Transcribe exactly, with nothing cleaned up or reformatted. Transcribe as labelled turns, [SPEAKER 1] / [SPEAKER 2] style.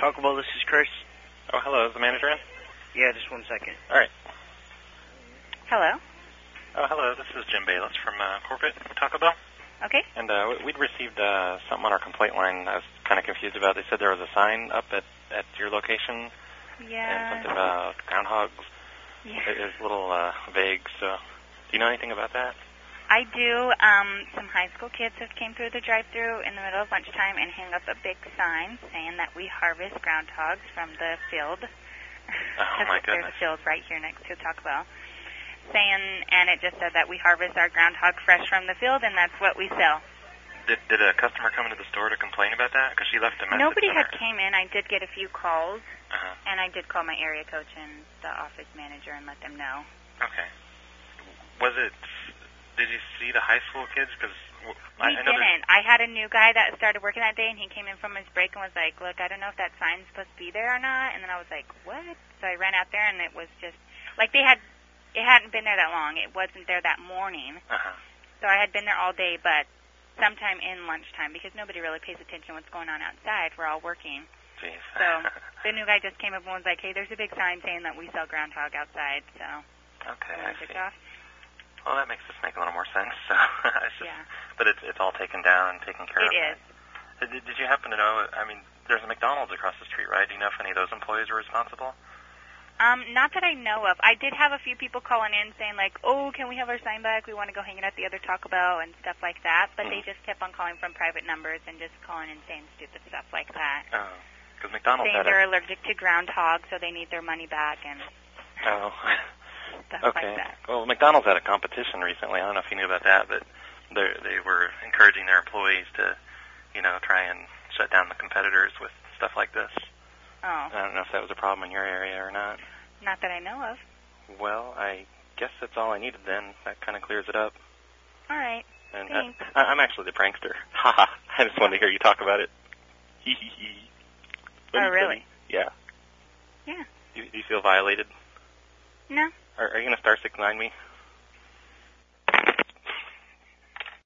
[SPEAKER 1] Taco Bell, this is Chris.
[SPEAKER 2] Oh, hello. Is the manager in?
[SPEAKER 1] Yeah, just one second.
[SPEAKER 2] All right.
[SPEAKER 3] Hello.
[SPEAKER 2] Oh, hello. This is Jim Bayless from uh, corporate Taco Bell.
[SPEAKER 3] Okay.
[SPEAKER 2] And uh, we'd received uh, something on our complaint line I was kind of confused about. They said there was a sign up at, at your location.
[SPEAKER 3] Yeah.
[SPEAKER 2] And something about groundhogs.
[SPEAKER 3] Yeah.
[SPEAKER 2] It is a little uh, vague, so do you know anything about that?
[SPEAKER 3] I do. Um, some high school kids have came through the drive-thru in the middle of lunchtime and hung up a big sign saying that we harvest groundhogs from the field.
[SPEAKER 2] Oh, my
[SPEAKER 3] There's
[SPEAKER 2] goodness.
[SPEAKER 3] a field right here next to Taco Bell. Saying, and it just said that we harvest our groundhog fresh from the field, and that's what we sell.
[SPEAKER 2] Did, did a customer come into the store to complain about that? Because she left a message.
[SPEAKER 3] Nobody
[SPEAKER 2] on
[SPEAKER 3] had
[SPEAKER 2] her.
[SPEAKER 3] came in. I did get a few calls,
[SPEAKER 2] Uh-huh.
[SPEAKER 3] and I did call my area coach and the office manager and let them know.
[SPEAKER 2] Okay. Was it? Did you see the high school kids? Because
[SPEAKER 3] We
[SPEAKER 2] I, I know
[SPEAKER 3] didn't. I had a new guy that started working that day, and he came in from his break and was like, look, I don't know if that sign's supposed to be there or not. And then I was like, what? So I ran out there, and it was just, like they had, it hadn't been there that long. It wasn't there that morning.
[SPEAKER 2] Uh-huh.
[SPEAKER 3] So I had been there all day, but sometime in lunchtime, because nobody really pays attention to what's going on outside. We're all working.
[SPEAKER 2] Jeez.
[SPEAKER 3] So the new guy just came up and was like, hey, there's a big sign saying that we sell groundhog outside. So
[SPEAKER 2] Okay,
[SPEAKER 3] I
[SPEAKER 2] I
[SPEAKER 3] took
[SPEAKER 2] see.
[SPEAKER 3] it off.
[SPEAKER 2] Well, that makes this make a little more sense. So it's just,
[SPEAKER 3] Yeah.
[SPEAKER 2] But it's it's all taken down and taken care
[SPEAKER 3] It
[SPEAKER 2] of.
[SPEAKER 3] is.
[SPEAKER 2] Did, did you happen to know? I mean, there's a McDonald's across the street, right? Do you know if any of those employees are responsible?
[SPEAKER 3] Um, not that I know of. I did have a few people calling in saying like, oh, can we have our sign back? We want to go hang it at the other Taco Bell and stuff like that. But they
[SPEAKER 2] Mm.
[SPEAKER 3] just kept on calling from private numbers and just calling and saying stupid stuff like that.
[SPEAKER 2] Oh, because McDonald's
[SPEAKER 3] Saying
[SPEAKER 2] had
[SPEAKER 3] they're
[SPEAKER 2] a...
[SPEAKER 3] allergic to groundhog, so they need their money back and
[SPEAKER 2] Oh.
[SPEAKER 3] stuff
[SPEAKER 2] Okay.
[SPEAKER 3] like that.
[SPEAKER 2] Well, McDonald's had a competition recently. I don't know if you knew about that, but they they were encouraging their employees to, you know, try and shut down the competitors with stuff like this.
[SPEAKER 3] Oh,
[SPEAKER 2] I don't know if that was a problem in your area or not.
[SPEAKER 3] not that I know of.
[SPEAKER 2] Well, I guess that's all I needed then. That kind of clears it up.
[SPEAKER 3] All right.
[SPEAKER 2] And
[SPEAKER 3] Thanks.
[SPEAKER 2] uh, I, I'm actually the prankster. Haha. I just wanted to hear you talk about it. Hee hee hee.
[SPEAKER 3] Oh, really?
[SPEAKER 2] Yeah.
[SPEAKER 3] Yeah.
[SPEAKER 2] Do, do you feel violated?
[SPEAKER 3] No.
[SPEAKER 2] Are, are you going to star six nine me?